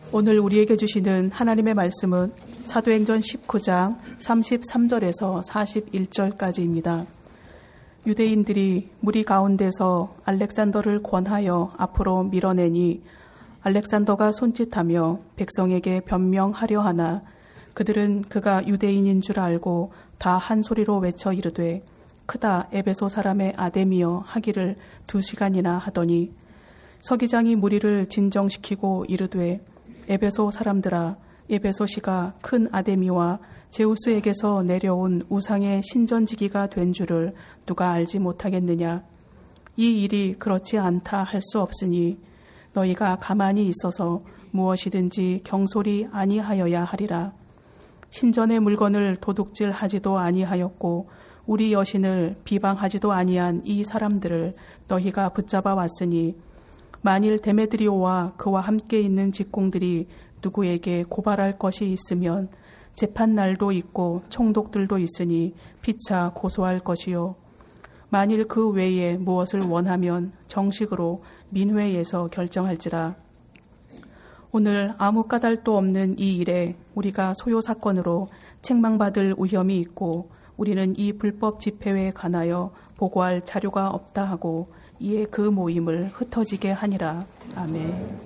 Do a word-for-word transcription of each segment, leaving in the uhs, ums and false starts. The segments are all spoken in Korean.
오늘 우리에게 주시는 하나님의 말씀은 사도행전 십구 장 삼십삼 절에서 사십일 절까지입니다. 유대인들이 무리 가운데서 알렉산더를 권하여 앞으로 밀어내니 알렉산더가 손짓하며 백성에게 변명하려 하나 그들은 그가 유대인인 줄 알고 다 한 소리로 외쳐 이르되 크다 에베소 사람의 아데미여 하기를 두 시간이나 하더니 서기장이 무리를 진정시키고 이르되 에베소 사람들아 에베소시가 큰 아데미와 제우스에게서 내려온 우상의 신전지기가 된 줄을 누가 알지 못하겠느냐. 이 일이 그렇지 않다 할 수 없으니 너희가 가만히 있어서 무엇이든지 경솔히 아니하여야 하리라. 신전의 물건을 도둑질하지도 아니하였고 우리 여신을 비방하지도 아니한 이 사람들을 너희가 붙잡아 왔으니 만일 데메드리오와 그와 함께 있는 직공들이 누구에게 고발할 것이 있으면 재판 날도 있고 총독들도 있으니 피차 고소할 것이요. 만일 그 외에 무엇을 원하면 정식으로 민회에서 결정할지라. 오늘 아무 까닭도 없는 이 일에 우리가 소요 사건으로 책망받을 위험이 있고 우리는 이 불법 집회에 관하여 보고할 자료가 없다 하고 이에 그 모임을 흩어지게 하니라. 아멘.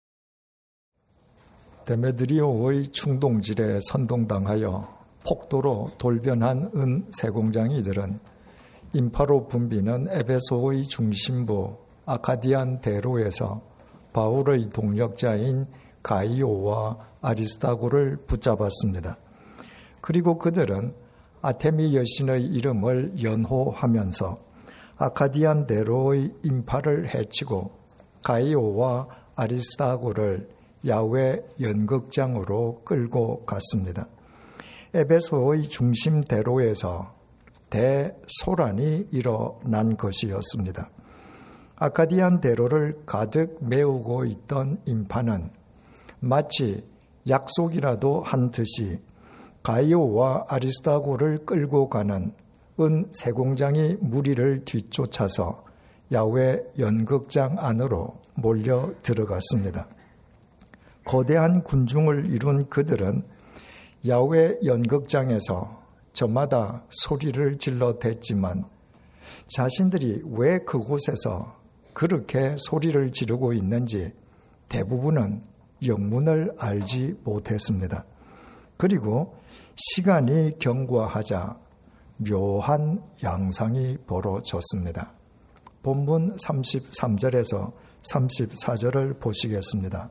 데메드리오의 충동질에 선동당하여 폭도로 돌변한 은 세공장이들은 인파로 붐비는 에베소의 중심부 아카디안 대로에서 바울의 동역자인 가이오와 아리스타고를 붙잡았습니다. 그리고 그들은 아테미 여신의 이름을 연호하면서 아카디안 대로의 인파를 해치고 가이오와 아리스타고를 야외 연극장으로 끌고 갔습니다. 에베소의 중심 대로에서 대소란이 일어난 것이었습니다. 아카디안 대로를 가득 메우고 있던 인파는 마치 약속이라도 한 듯이 가이오와 아리스타고를 끌고 가는 은 세공장이 무리를 뒤쫓아서 야외 연극장 안으로 몰려 들어갔습니다. 거대한 군중을 이룬 그들은 야외 연극장에서 저마다 소리를 질러댔지만 자신들이 왜 그곳에서 그렇게 소리를 지르고 있는지 대부분은 영문을 알지 못했습니다. 그리고 시간이 경과하자 묘한 양상이 벌어졌습니다. 본문 삼십삼 절에서 삼십사 절을 보시겠습니다.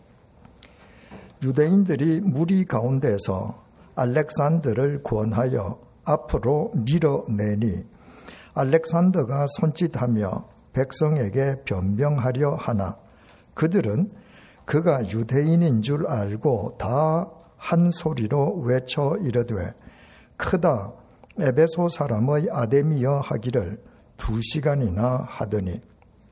유대인들이 무리 가운데서 알렉산더를 권하여 앞으로 밀어내니 알렉산더가 손짓하며 백성에게 변명하려 하나 그들은 그가 유대인인 줄 알고 다 한 소리로 외쳐 이르되 크다 에베소 사람의 아데미여 하기를 두 시간이나 하더니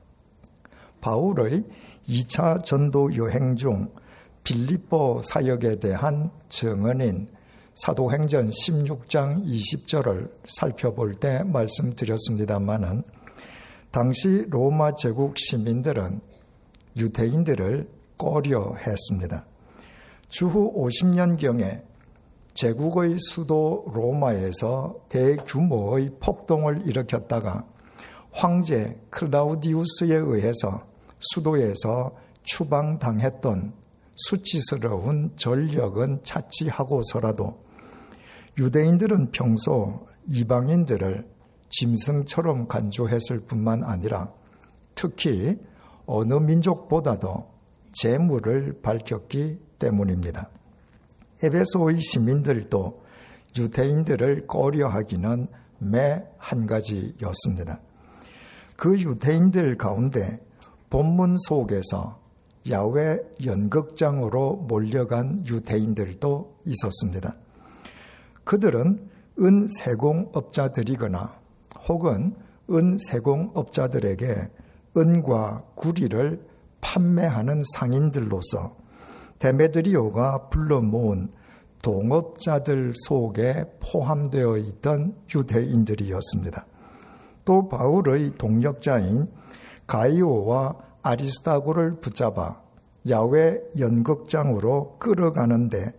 바울의 이 차 전도 여행 중 빌립보 사역에 대한 증언인 사도행전 십육 장 이십 절을 살펴볼 때 말씀드렸습니다마는 당시 로마 제국 시민들은 유대인들을 꺼려했습니다. 주후 오십 년경에 제국의 수도 로마에서 대규모의 폭동을 일으켰다가 황제 클라우디우스에 의해서 수도에서 추방당했던 수치스러운 전력은 차치하고서라도 유대인들은 평소 이방인들을 짐승처럼 간주했을 뿐만 아니라 특히 어느 민족보다도 재물을 밝혔기 때문입니다. 에베소의 시민들도 유대인들을 꺼려하기는 매 한 가지였습니다. 그 유대인들 가운데 본문 속에서 야외 연극장으로 몰려간 유대인들도 있었습니다. 그들은 은세공업자들이거나 혹은 은세공업자들에게 은과 구리를 판매하는 상인들로서 데메드리오가 불러 모은 동업자들 속에 포함되어 있던 유대인들이었습니다. 또 바울의 동역자인 가이오와 아리스타고를 붙잡아 야훼 연극장으로 끌어가는데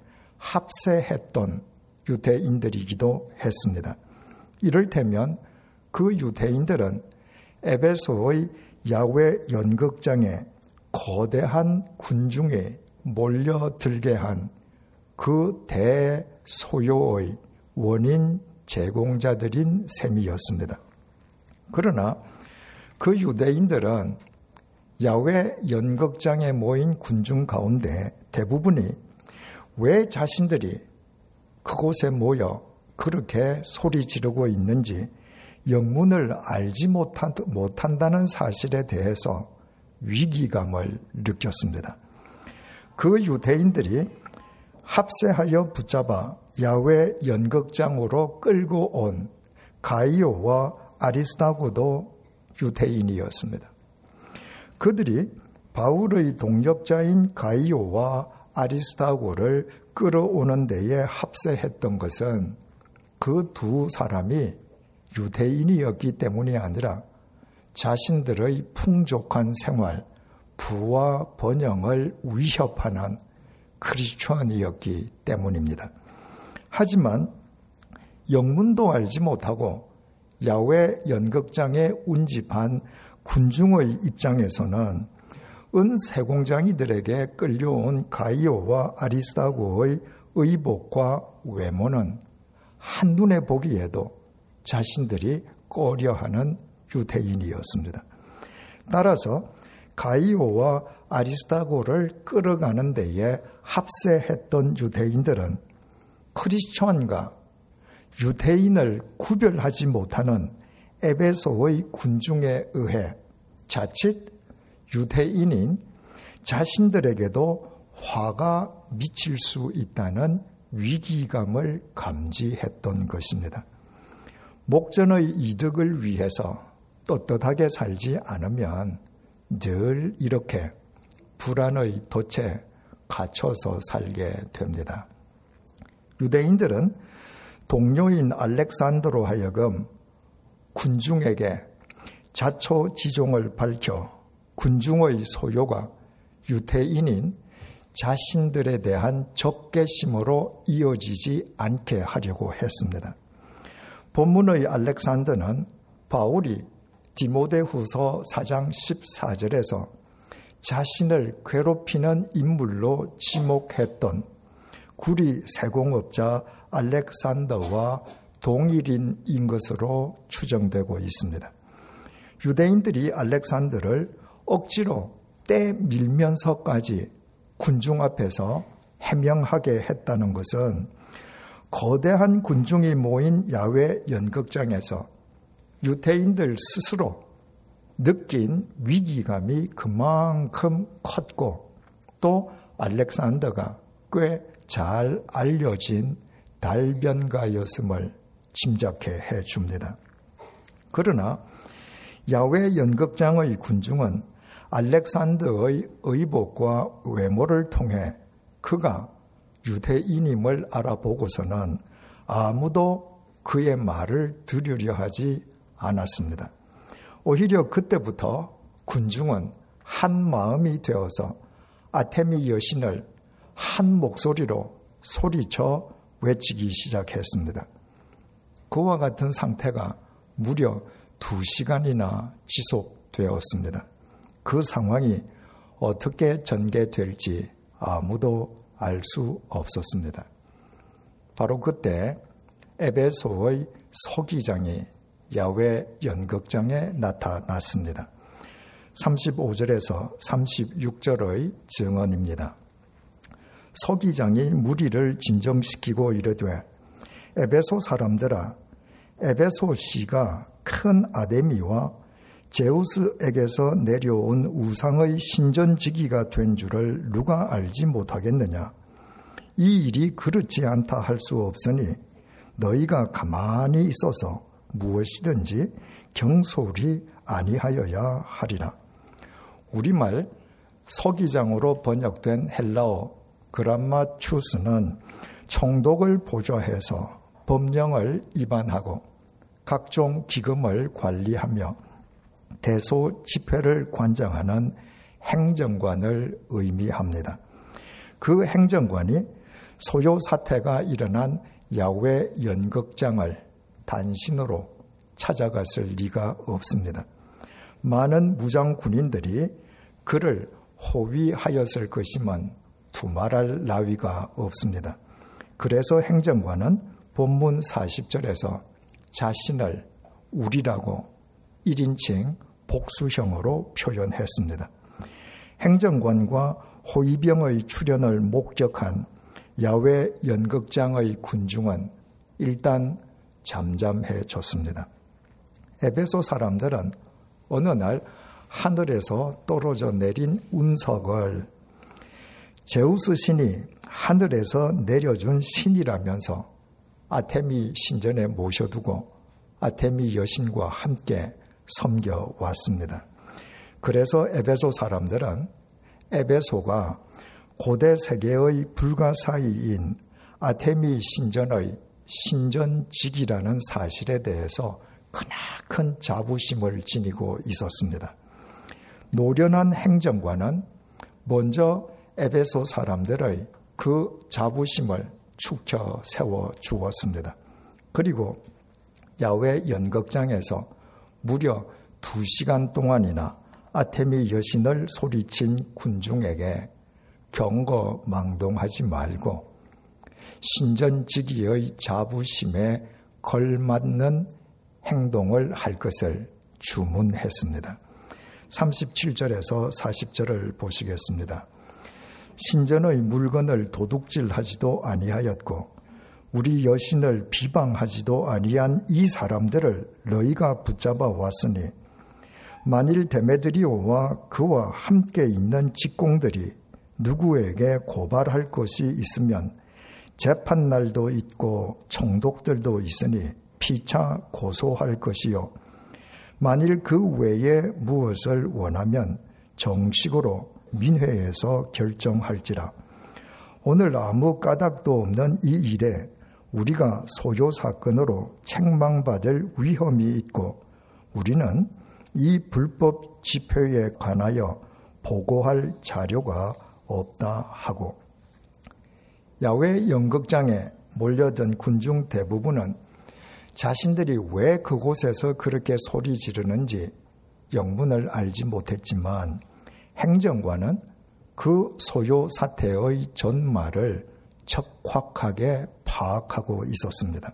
합세했던 유대인들이기도 했습니다. 이를테면 그 유대인들은 에베소의 야훼 연극장에 거대한 군중에 몰려들게 한 그 대소요의 원인 제공자들인 셈이었습니다. 그러나 그 유대인들은 야훼 연극장에 모인 군중 가운데 대부분이 왜 자신들이 그곳에 모여 그렇게 소리 지르고 있는지 영문을 알지 못한, 못한다는 사실에 대해서 위기감을 느꼈습니다. 그 유대인들이 합세하여 붙잡아 야훼 연극장으로 끌고 온 가이오와 아리스다고도 유대인이었습니다. 그들이 바울의 동역자인 가이오와 아리스다고를 끌어오는 데에 합세했던 것은 그 두 사람이 유대인이었기 때문이 아니라 자신들의 풍족한 생활, 부와 번영을 위협하는 크리스천이었기 때문입니다. 하지만 영문도 알지 못하고 야훼 연극장에 운집한 군중의 입장에서는 은세공장이들에게 끌려온 가이오와 아리스다고의 의복과 외모는 한눈에 보기에도 자신들이 꺼려하는 유대인이었습니다. 따라서 가이오와 아리스다고를 끌어가는 데에 합세했던 유대인들은 크리스천과 유대인을 구별하지 못하는 에베소의 군중에 의해 자칫 유대인인 자신들에게도 화가 미칠 수 있다는 위기감을 감지했던 것입니다. 목전의 이득을 위해서 떳떳하게 살지 않으면 늘 이렇게 불안의 덫에 갇혀서 살게 됩니다. 유대인들은 동료인 알렉산더로 하여금 군중에게 자초지종을 밝혀 군중의 소요가 유대인인 자신들에 대한 적개심으로 이어지지 않게 하려고 했습니다. 본문의 알렉산더는 바울이 디모데후서 사 장 십사 절에서 자신을 괴롭히는 인물로 지목했던 구리 세공업자 알렉산더와 동일인인 것으로 추정되고 있습니다. 유대인들이 알렉산더를 억지로 떼밀면서까지 군중 앞에서 해명하게 했다는 것은 거대한 군중이 모인 야훼 연극장에서 유대인들 스스로 느낀 위기감이 그만큼 컸고 또 알렉산더가 꽤 잘 알려진 달변가였음을 짐작해 해줍니다. 그러나 야훼 연극장의 군중은 알렉산더의 의복과 외모를 통해 그가 유대인임을 알아보고서는 아무도 그의 말을 들으려 하지 않았습니다. 오히려 그때부터 군중은 한 마음이 되어서 아테미 여신을 한 목소리로 소리쳐 외치기 시작했습니다. 그와 같은 상태가 무려 두 시간이나 지속되었습니다. 그 상황이 어떻게 전개될지 아무도 알 수 없었습니다. 바로 그때 에베소의 서기장이 야훼 연극장에 나타났습니다. 삼십오 절에서 삼십육 절의 증언입니다. 서기장이 무리를 진정시키고 이르되 에베소 사람들아, 에베소시가 큰 아데미와 제우스에게서 내려온 우상의 신전지기가 된 줄을 누가 알지 못하겠느냐? 이 일이 그렇지 않다 할 수 없으니 너희가 가만히 있어서 무엇이든지 경솔히 아니하여야 하리라. 우리말 서기장으로 번역된 헬라어 그람마추스는 총독을 보좌해서 법령을 위반하고 각종 기금을 관리하며 대소 집회를 관장하는 행정관을 의미합니다. 그 행정관이 소요 사태가 일어난 야훼 연극장을 단신으로 찾아갔을 리가 없습니다. 많은 무장 군인들이 그를 호위하였을 것이면 두말할 나위가 없습니다. 그래서 행정관은 본문 사십 절에서 자신을 우리라고 일 인칭 복수형으로 표현했습니다. 행정관과 호위병의 출현을 목격한 야훼 연극장의 군중은 일단 잠잠해졌습니다. 에베소 사람들은 어느 날 하늘에서 떨어져 내린 운석을 제우스 신이 하늘에서 내려준 신이라면서 아테미 신전에 모셔두고 아테미 여신과 함께 섬겨왔습니다. 그래서 에베소 사람들은 에베소가 고대 세계의 불가사의인 아테미 신전의 신전직이라는 사실에 대해서 크나큰 자부심을 지니고 있었습니다. 노련한 행정관은 먼저 에베소 사람들의 그 자부심을 축혀 세워 주었습니다. 그리고 야훼 연극장에서 무려 두 시간 동안이나 아테미 여신을 소리친 군중에게 경거망동하지 말고 신전지기의 자부심에 걸맞는 행동을 할 것을 주문했습니다. 삼십칠 절에서 사십 절을 보시겠습니다. 신전의 물건을 도둑질하지도 아니하였고 우리 여신을 비방하지도 아니한 이 사람들을 너희가 붙잡아 왔으니 만일 데메드리오와 그와 함께 있는 직공들이 누구에게 고발할 것이 있으면 재판날도 있고 총독들도 있으니 피차 고소할 것이요 만일 그 외에 무엇을 원하면 정식으로 민회에서 결정할지라. 오늘 아무 까닭도 없는 이 일에 우리가 소요 사건으로 책망받을 위험이 있고 우리는 이 불법 집회에 관하여 보고할 자료가 없다 하고 야훼 연극장에 몰려든 군중 대부분은 자신들이 왜 그곳에서 그렇게 소리 지르는지 영문을 알지 못했지만 행정관은 그 소요 사태의 전말을 척확하게 파악하고 있었습니다.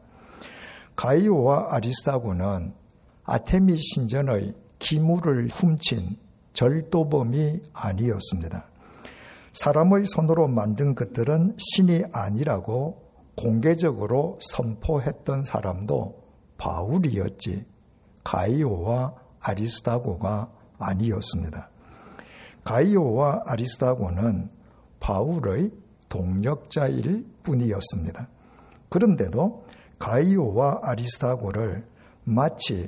가이오와 아리스타고는 아테미 신전의 기물을 훔친 절도범이 아니었습니다. 사람의 손으로 만든 것들은 신이 아니라고 공개적으로 선포했던 사람도 바울이었지 가이오와 아리스타고가 아니었습니다. 가이오와 아리스타고는 바울의 동력자일 뿐이었습니다. 그런데도 가이오와 아리스타고를 마치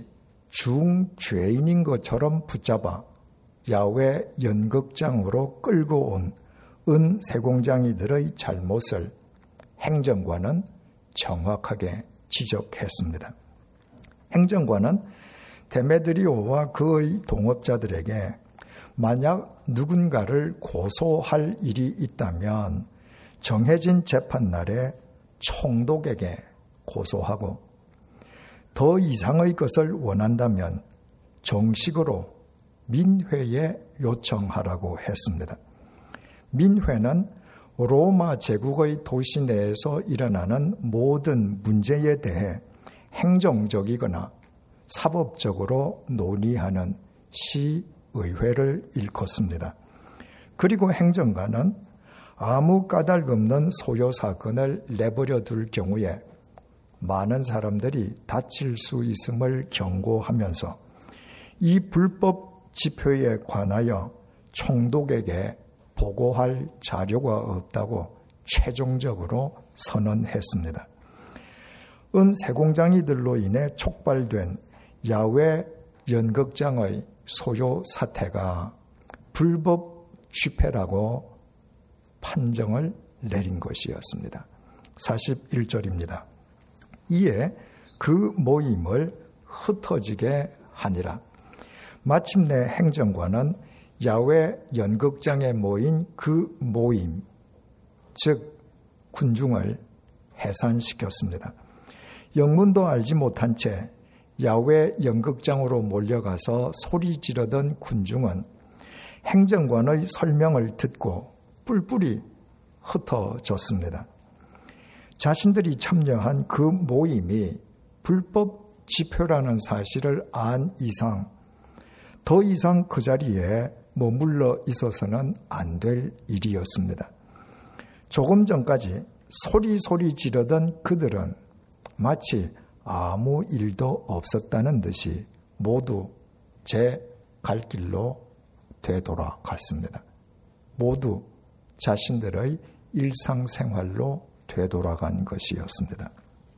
중죄인인 것처럼 붙잡아 야훼 연극장으로 끌고 온 은 세공장이들의 잘못을 행정관은 정확하게 지적했습니다. 행정관은 데메드리오와 그의 동업자들에게 만약 누군가를 고소할 일이 있다면 정해진 재판날에 총독에게 고소하고 더 이상의 것을 원한다면 정식으로 민회에 요청하라고 했습니다. 민회는 로마 제국의 도시 내에서 일어나는 모든 문제에 대해 행정적이거나 사법적으로 논의하는 시의회를 일컫습니다. 그리고 행정관은 아무 까닭 없는 소요 사건을 내버려 둘 경우에 많은 사람들이 다칠 수 있음을 경고하면서 이 불법 집회에 관하여 총독에게 보고할 자료가 없다고 최종적으로 선언했습니다. 은 세공장이들로 인해 촉발된 야훼 연극장의 소요 사태가 불법 집회라고 판정을 내린 것이었습니다. 사십일 절입니다. 이에 그 모임을 흩어지게 하니라. 마침내 행정관은 야외 연극장에 모인 그 모임, 즉 군중을 해산시켰습니다. 영문도 알지 못한 채 야외 연극장으로 몰려가서 소리 지르던 군중은 행정관의 설명을 듣고 뿔뿔이 흩어졌습니다. 자신들이 참여한 그 모임이 불법 집회라는 사실을 안 이상 더 이상 그 자리에 머물러 있어서는 안 될 일이었습니다. 조금 전까지 소리소리 지르던 그들은 마치 아무 일도 없었다는 듯이 모두 제 갈 길로 되돌아갔습니다. 모두 자신들의 일상생활로 되돌아간 것이었습니다.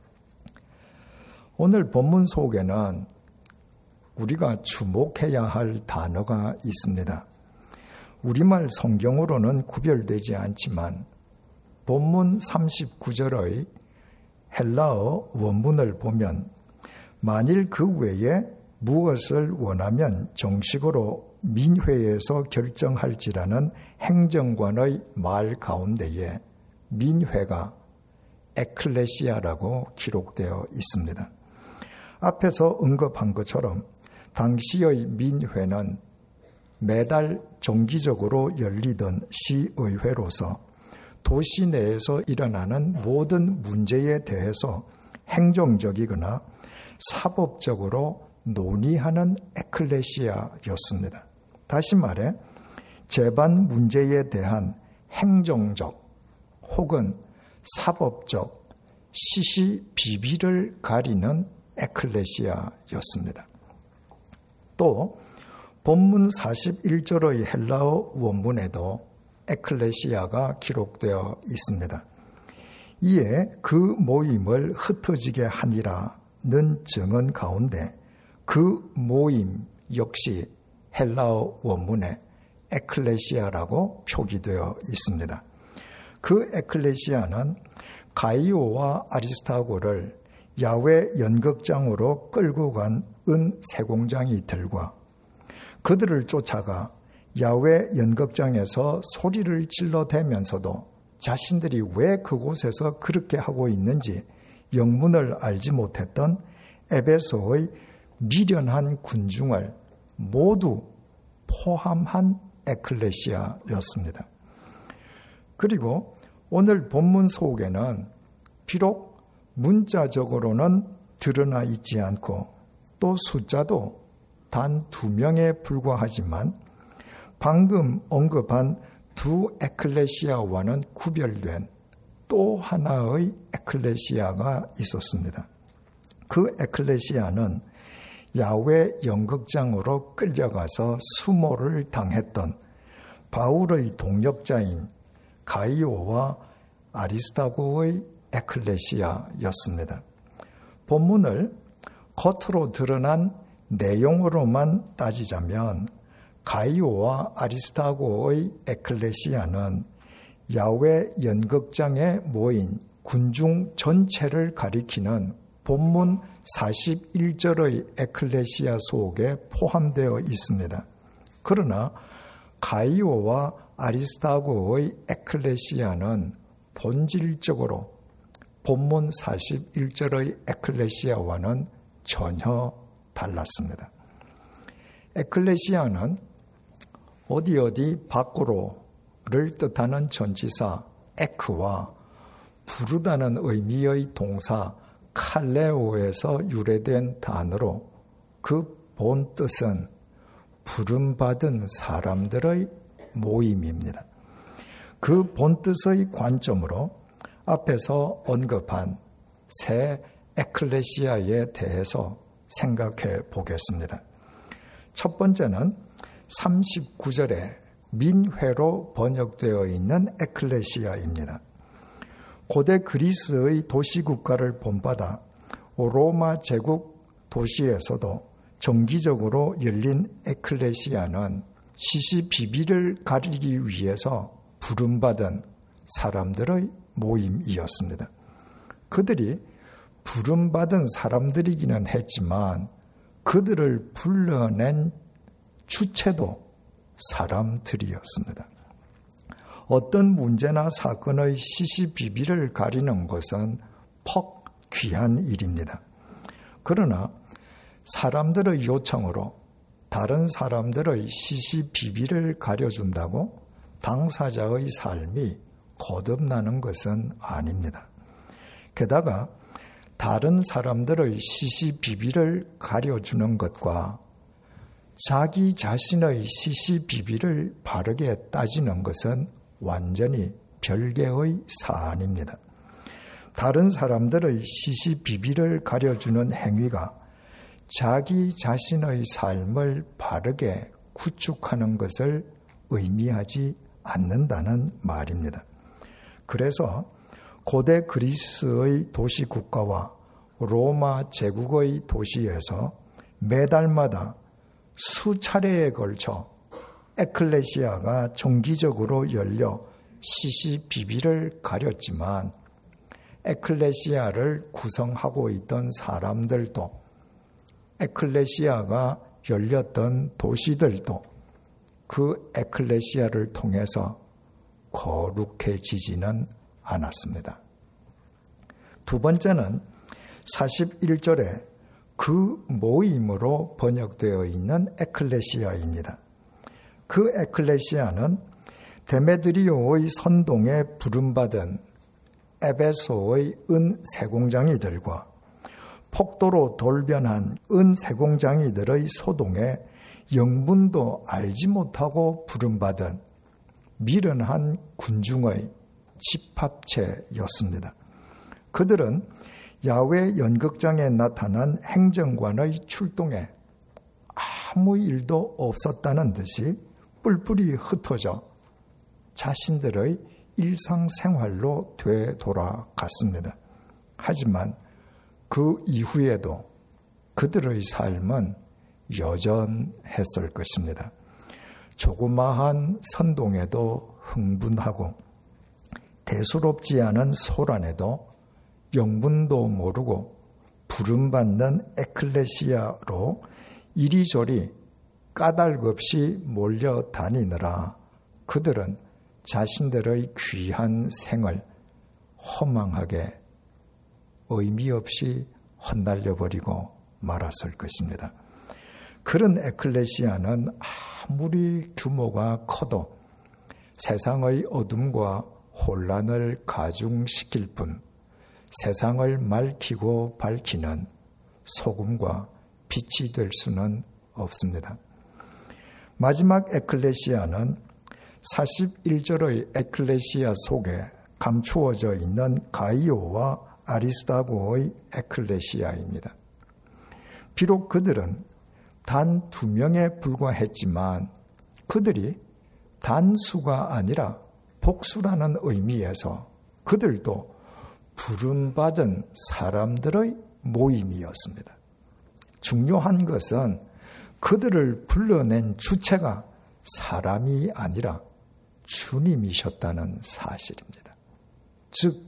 오늘 본문 속에는 우리가 주목해야 할 단어가 있습니다. 우리말 성경으로는 구별되지 않지만 본문 삼십구 절의 헬라어 원문을 보면 만일 그 외에 무엇을 원하면 정식으로 민회에서 결정할지라는 행정관의 말 가운데에 민회가 에클레시아라고 기록되어 있습니다. 앞에서 언급한 것처럼 당시의 민회는 매달 정기적으로 열리던 시의회로서 도시 내에서 일어나는 모든 문제에 대해서 행정적이거나 사법적으로 논의하는 에클레시아였습니다. 다시 말해 재반 문제에 대한 행정적 혹은 사법적 시시비비를 가리는 에클레시아였습니다. 또 본문 사십일 절의 헬라어 원문에도 에클레시아가 기록되어 있습니다. 이에 그 모임을 흩어지게 하니라는 증언 가운데 그 모임 역시 헬라어 원문에 에클레시아라고 표기되어 있습니다. 그 에클레시아는 가이오와 아리스타고를 야외 연극장으로 끌고 간 은 세공장이 이들과 그들을 쫓아가 야외 연극장에서 소리를 질러대면서도 자신들이 왜 그곳에서 그렇게 하고 있는지 영문을 알지 못했던 에베소의 미련한 군중을 모두 포함한 에클레시아였습니다. 그리고 오늘 본문 속에는 비록 문자적으로는 드러나 있지 않고 또 숫자도 단 두 명에 불과하지만 방금 언급한 두 에클레시아와는 구별된 또 하나의 에클레시아가 있었습니다. 그 에클레시아는 야외 연극장으로 끌려가서 수모를 당했던 바울의 동역자인 가이오와 아리스타고의 에클레시아였습니다. 본문을 겉으로 드러난 내용으로만 따지자면 가이오와 아리스타고의 에클레시아는 야외 연극장에 모인 군중 전체를 가리키는 본문 사십일 절의 에클레시아 속에 포함되어 있습니다. 그러나 가이오와 아리스타고의 에클레시아는 본질적으로 본문 사십일 절의 에클레시아와는 전혀 달랐습니다. 에클레시아는 어디 어디 밖으로를 뜻하는 전치사 에크와 부르다는 의미의 동사 칼레오에서 유래된 단어로 그 본 뜻은 부름받은 사람들의 모임입니다. 그 본 뜻의 관점으로 앞에서 언급한 새 에클레시아에 대해서 생각해 보겠습니다. 첫 번째는 삼십구 절에 민회로 번역되어 있는 에클레시아입니다. 고대 그리스의 도시국가를 본받아 로마 제국 도시에서도 정기적으로 열린 에클레시아는 시시비비를 가리기 위해서 부름받은 사람들의 모임이었습니다. 그들이 부름받은 사람들이기는 했지만 그들을 불러낸 주체도 사람들이었습니다. 어떤 문제나 사건의 시시비비를 가리는 것은 퍽 귀한 일입니다. 그러나 사람들의 요청으로 다른 사람들의 시시비비를 가려준다고 당사자의 삶이 거듭나는 것은 아닙니다. 게다가 다른 사람들의 시시비비를 가려주는 것과 자기 자신의 시시비비를 바르게 따지는 것은 완전히 별개의 사안입니다. 다른 사람들의 시시비비를 가려주는 행위가 자기 자신의 삶을 바르게 구축하는 것을 의미하지 않는다는 말입니다. 그래서 고대 그리스의 도시 국가와 로마 제국의 도시에서 매달마다 수차례에 걸쳐 에클레시아가 정기적으로 열려 시시비비를 가렸지만 에클레시아를 구성하고 있던 사람들도 에클레시아가 열렸던 도시들도 그 에클레시아를 통해서 거룩해지지는 않았습니다. 두 번째는 사십일 절에 그 모임으로 번역되어 있는 에클레시아입니다. 그 에클레시아는 데메드리오의 선동에 부름받은 에베소의 은 세공장이들과 폭도로 돌변한 은 세공장이들의 소동에 영분도 알지 못하고 부름받은 미련한 군중의 집합체였습니다. 그들은 야외 연극장에 나타난 행정관의 출동에 아무 일도 없었다는 듯이 뿔뿔이 흩어져 자신들의 일상생활로 되돌아갔습니다. 하지만 그 이후에도 그들의 삶은 여전했을 것입니다. 조그마한 선동에도 흥분하고 대수롭지 않은 소란에도 영분도 모르고 부름받는 에클레시아로 이리저리 까닭없이 몰려다니느라 그들은 자신들의 귀한 생을 허망하게 의미 없이 헛날려버리고 말았을 것입니다. 그런 에클레시아는 아무리 규모가 커도 세상의 어둠과 혼란을 가중시킬 뿐 세상을 맑히고 밝히는 소금과 빛이 될 수는 없습니다. 마지막 에클레시아는 사십일 절의 에클레시아 속에 감추어져 있는 가이오와 아리스다고의 에클레시아입니다. 비록 그들은 단 두 명에 불과했지만 그들이 단수가 아니라 복수라는 의미에서 그들도 부름받은 사람들의 모임이었습니다. 중요한 것은 그들을 불러낸 주체가 사람이 아니라 주님이셨다는 사실입니다. 즉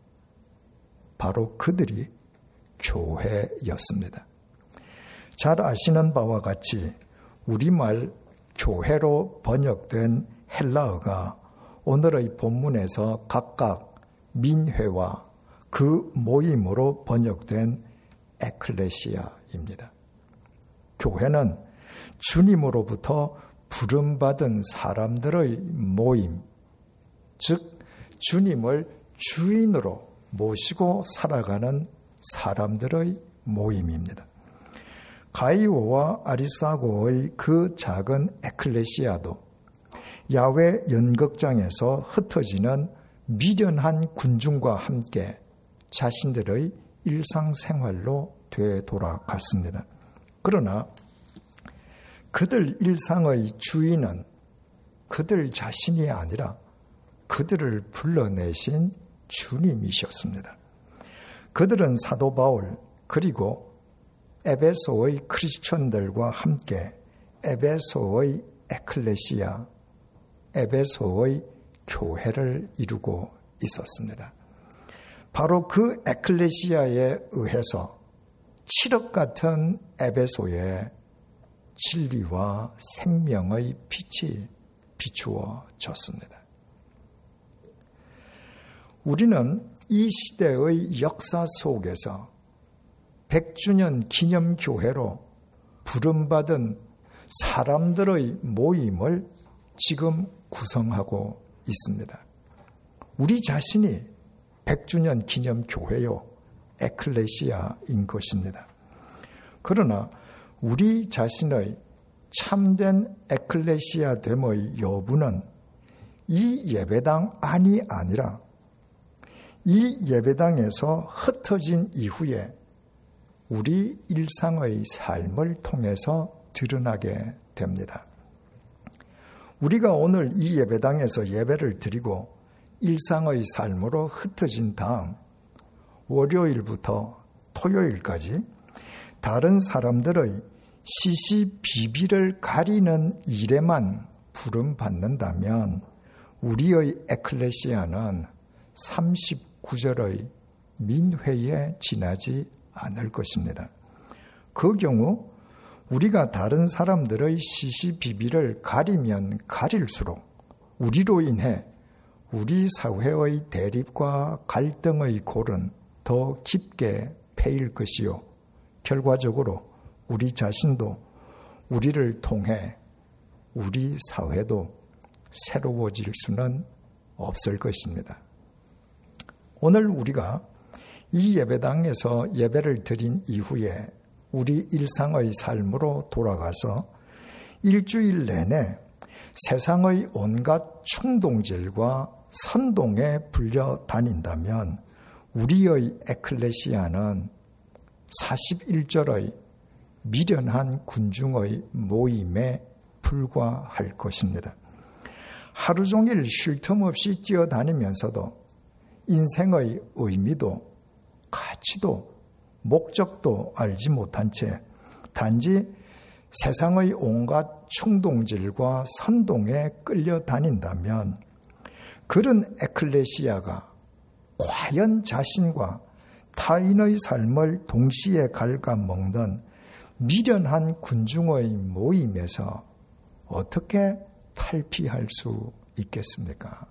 바로 그들이 교회였습니다. 잘 아시는 바와 같이 우리말 교회로 번역된 헬라어가 오늘의 본문에서 각각 민회와 그 모임으로 번역된 에클레시아입니다. 교회는 주님으로부터 부름받은 사람들의 모임, 즉 주님을 주인으로 모시고 살아가는 사람들의 모임입니다. 가이오와 아리스다고의 그 작은 에클레시아도 야외 연극장에서 흩어지는 미련한 군중과 함께 자신들의 일상생활로 되돌아갔습니다. 그러나 그들 일상의 주인은 그들 자신이 아니라 그들을 불러내신 주님이셨습니다. 그들은 사도 바울 그리고 에베소의 크리스천들과 함께 에베소의 에클레시아, 에베소의 교회를 이루고 있었습니다. 바로 그 에클레시아에 의해서 칠흑 같은 에베소에 진리와 생명의 빛이 비추어졌습니다. 우리는 이 시대의 역사 속에서 백 주년 기념교회로 부름받은 사람들의 모임을 지금 구성하고 있습니다. 우리 자신이 백 주년 기념교회요, 에클레시아인 것입니다. 그러나 우리 자신의 참된 에클레시아됨의 여부는 이 예배당 안이 아니라 이 예배당에서 흩어진 이후에 우리 일상의 삶을 통해서 드러나게 됩니다. 우리가 오늘 이 예배당에서 예배를 드리고 일상의 삶으로 흩어진 다음 월요일부터 토요일까지 다른 사람들의 시시비비를 가리는 일에만 부름받는다면 우리의 에클레시아는 삼십구 절의 민회에 지나지 않을 것입니다. 그 경우 우리가 다른 사람들의 시시비비를 가리면 가릴수록 우리로 인해 우리 사회의 대립과 갈등의 골은 더 깊게 패일 것이요, 결과적으로 우리 자신도 우리를 통해 우리 사회도 새로워질 수는 없을 것입니다. 오늘 우리가 이 예배당에서 예배를 드린 이후에 우리 일상의 삶으로 돌아가서 일주일 내내 세상의 온갖 충동질과 선동에 불려 다닌다면 우리의 에클레시아는 사십일 절의 미련한 군중의 모임에 불과할 것입니다. 하루 종일 쉴 틈 없이 뛰어다니면서도 인생의 의미도 가치도 목적도 알지 못한 채 단지 세상의 온갖 충동질과 선동에 끌려다닌다면 그런 에클레시아가 과연 자신과 타인의 삶을 동시에 갉아먹는 미련한 군중의 모임에서 어떻게 탈피할 수 있겠습니까?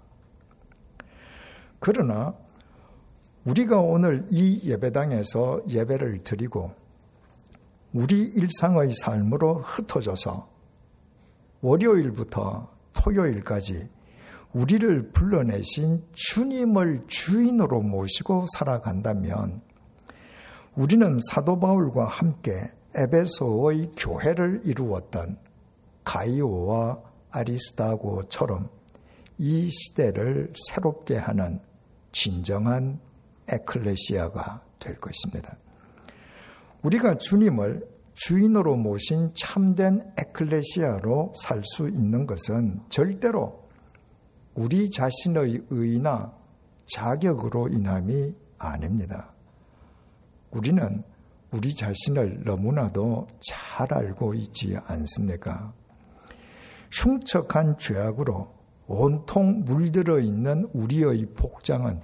그러나 우리가 오늘 이 예배당에서 예배를 드리고 우리 일상의 삶으로 흩어져서 월요일부터 토요일까지 우리를 불러내신 주님을 주인으로 모시고 살아간다면 우리는 사도 바울과 함께 에베소의 교회를 이루었던 가이오와 아리스다고처럼 이 시대를 새롭게 하는 진정한 에클레시아가 될 것입니다. 우리가 주님을 주인으로 모신 참된 에클레시아로 살 수 있는 것은 절대로 우리 자신의 의나 자격으로 인함이 아닙니다. 우리는 우리 자신을 너무나도 잘 알고 있지 않습니까? 흉측한 죄악으로 온통 물들어 있는 우리의 복장은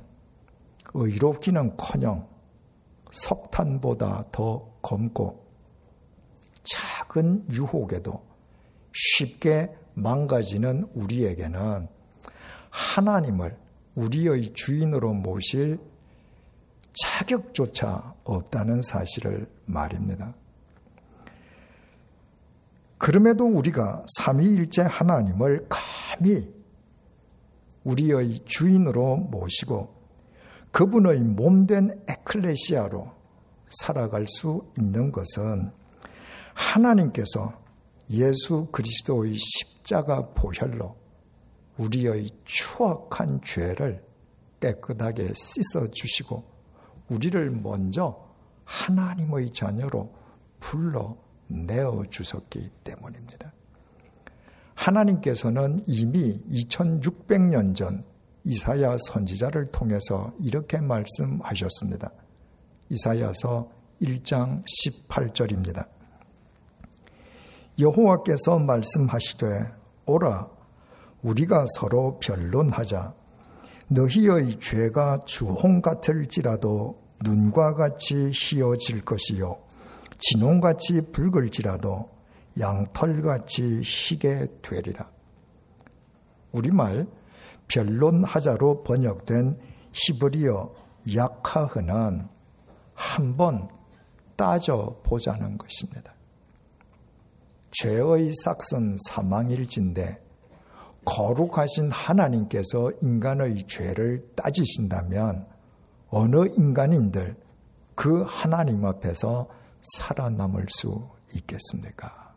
의롭기는커녕 석탄보다 더 검고 작은 유혹에도 쉽게 망가지는 우리에게는 하나님을 우리의 주인으로 모실 자격조차 없다는 사실을 말입니다. 그럼에도 우리가 삼위일체 하나님을 감히 우리의 주인으로 모시고 그분의 몸된 에클레시아로 살아갈 수 있는 것은 하나님께서 예수 그리스도의 십자가 보혈로 우리의 추악한 죄를 깨끗하게 씻어주시고 우리를 먼저 하나님의 자녀로 불러내어 주셨기 때문입니다. 하나님께서는 이미 이천육백 년 전 이사야 선지자를 통해서 이렇게 말씀하셨습니다. 이사야서 일 장 십팔 절입니다. 여호와께서 말씀하시되 오라 우리가 서로 변론하자. 너희의 죄가 주홍 같을지라도 눈과 같이 희어질 것이요 진홍같이 붉을지라도 양털같이 희게 되리라. 우리말 변론하자로 번역된 히브리어 야카흐는 한번 따져보자는 것입니다. 죄의 삭은 사망일진데 거룩하신 하나님께서 인간의 죄를 따지신다면 어느 인간인들 그 하나님 앞에서 살아남을 수 있겠습니까?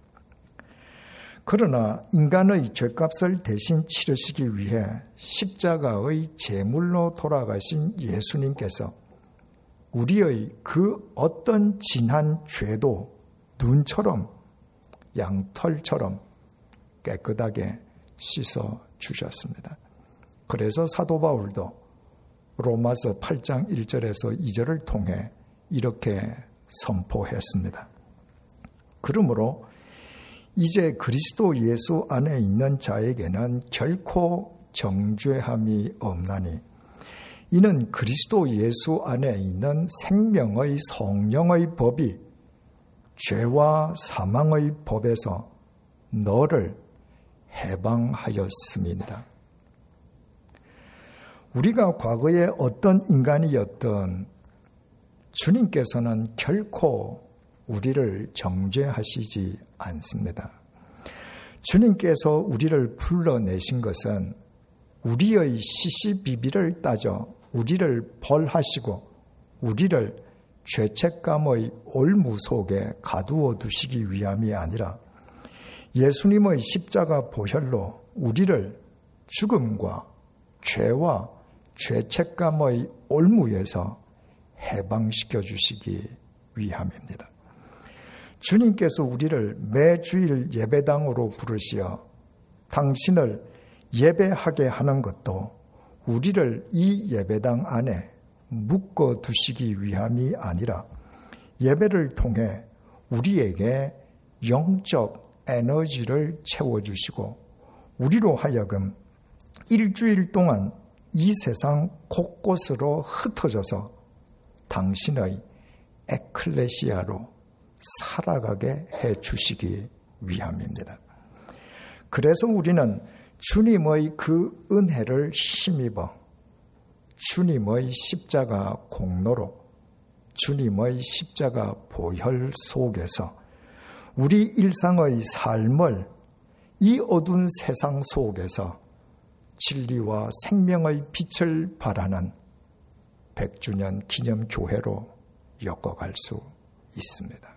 그러나 인간의 죄값을 대신 치르시기 위해 십자가의 제물로 돌아가신 예수님께서 우리의 그 어떤 진한 죄도 눈처럼 양털처럼 깨끗하게 씻어 주셨습니다. 그래서 사도 바울도 로마서 팔 장 일 절에서 이 절을 통해 이렇게 선포했습니다. 그러므로 이제 그리스도 예수 안에 있는 자에게는 결코 정죄함이 없나니 이는 그리스도 예수 안에 있는 생명의 성령의 법이 죄와 사망의 법에서 너를 해방하였음이니라. 우리가 과거에 어떤 인간이었던 주님께서는 결코 우리를 정죄하시지 않습니다. 주님께서 우리를 불러내신 것은 우리의 시시비비를 따져 우리를 벌하시고 우리를 죄책감의 올무 속에 가두어 두시기 위함이 아니라 예수님의 십자가 보혈로 우리를 죽음과 죄와 죄책감의 올무에서 해방시켜 주시기 위함입니다. 주님께서 우리를 매주일 예배당으로 부르시어 당신을 예배하게 하는 것도 우리를 이 예배당 안에 묶어 두시기 위함이 아니라 예배를 통해 우리에게 영적 에너지를 채워주시고 우리로 하여금 일주일 동안 이 세상 곳곳으로 흩어져서 당신의 에클레시아로 살아가게 해주시기 위함입니다. 그래서 우리는 주님의 그 은혜를 힘입어 주님의 십자가 공로로 주님의 십자가 보혈 속에서 우리 일상의 삶을 이 어두운 세상 속에서 진리와 생명의 빛을 발하는 백 주년 기념교회로 엮어갈 수 있습니다.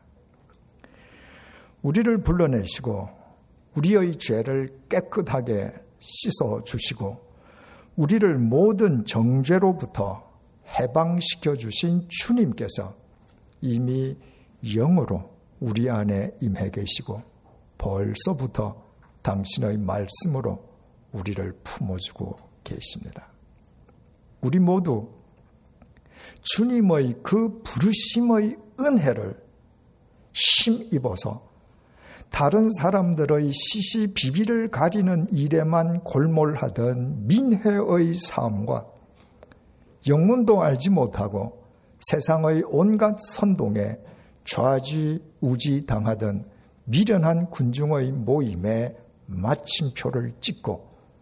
우리를 불러내시고 우리의 죄를 깨끗하게 씻어주시고 우리를 모든 정죄로부터 해방시켜 주신 주님께서 이미 영으로 우리 안에 임해 계시고 벌써부터 당신의 말씀으로 우리를 품어주고 계십니다. 우리 모두 주님의 그 부르심의 은혜를 힘입어서 다른 사람들의 시시비비를 가리는 일에만 골몰하던 민회의 삶과 영문도 알지 못하고 세상의 온갖 선동에 좌지우지 당하던 미련한 군중의 모임에 마침표를 찍고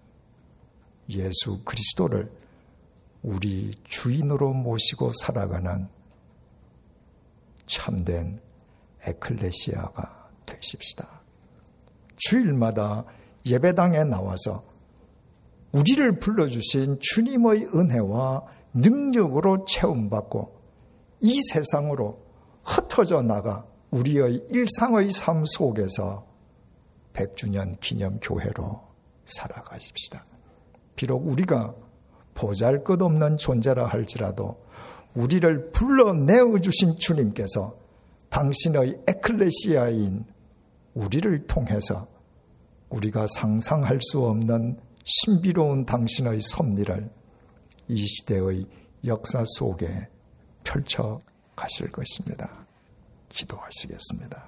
예수 그리스도를 우리 주인으로 모시고 살아가는 참된 에클레시아가 되십시다. 주일마다 예배당에 나와서 우리를 불러주신 주님의 은혜와 능력으로 체험받고 이 세상으로 흩어져 나가 우리의 일상의 삶 속에서 백 주년 기념교회로 살아가십시다. 비록 우리가 보잘것없는 존재라 할지라도 우리를 불러내어주신 주님께서 당신의 에클레시아인 우리를 통해서 우리가 상상할 수 없는 신비로운 당신의 섭리를 이 시대의 역사 속에 펼쳐 가실 것입니다. 기도하시겠습니다.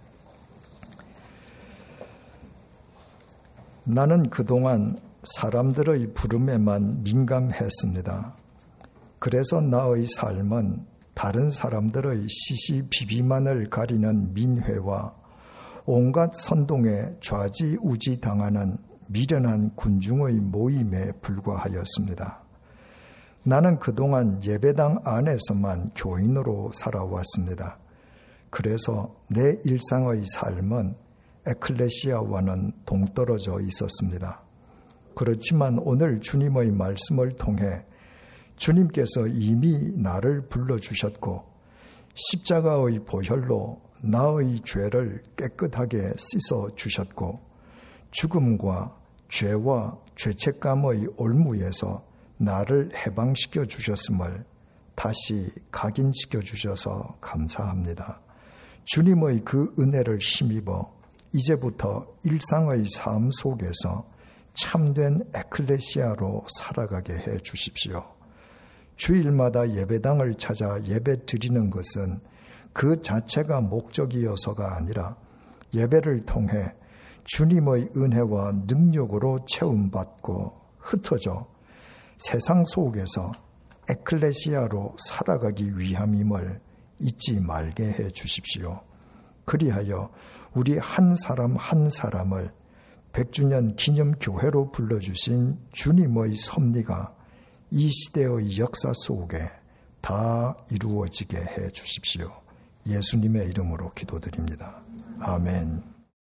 나는 그동안 사람들의 부름에만 민감했습니다. 그래서 나의 삶은 다른 사람들의 시시비비만을 가리는 민회와 온갖 선동에 좌지우지 당하는 미련한 군중의 모임에 불과하였습니다. 나는 그동안 예배당 안에서만 교인으로 살아왔습니다. 그래서 내 일상의 삶은 에클레시아와는 동떨어져 있었습니다. 그렇지만 오늘 주님의 말씀을 통해 주님께서 이미 나를 불러주셨고 십자가의 보혈로 나의 죄를 깨끗하게 씻어주셨고 죽음과 죄와 죄책감의 올무에서 나를 해방시켜 주셨음을 다시 각인시켜 주셔서 감사합니다. 주님의 그 은혜를 힘입어 이제부터 일상의 삶 속에서 참된 에클레시아로 살아가게 해 주십시오. 주일마다 예배당을 찾아 예배 드리는 것은 그 자체가 목적이어서가 아니라 예배를 통해 주님의 은혜와 능력으로 채움받고 흩어져 세상 속에서 에클레시아로 살아가기 위함임을 잊지 말게 해 주십시오. 그리하여 우리 한 사람 한 사람을 백 주년 기념교회로 불러주신 주님의 섭리가 이 시대의 역사 속에 다 이루어지게 해 주십시오. 예수님의 이름으로 기도드립니다. 아멘.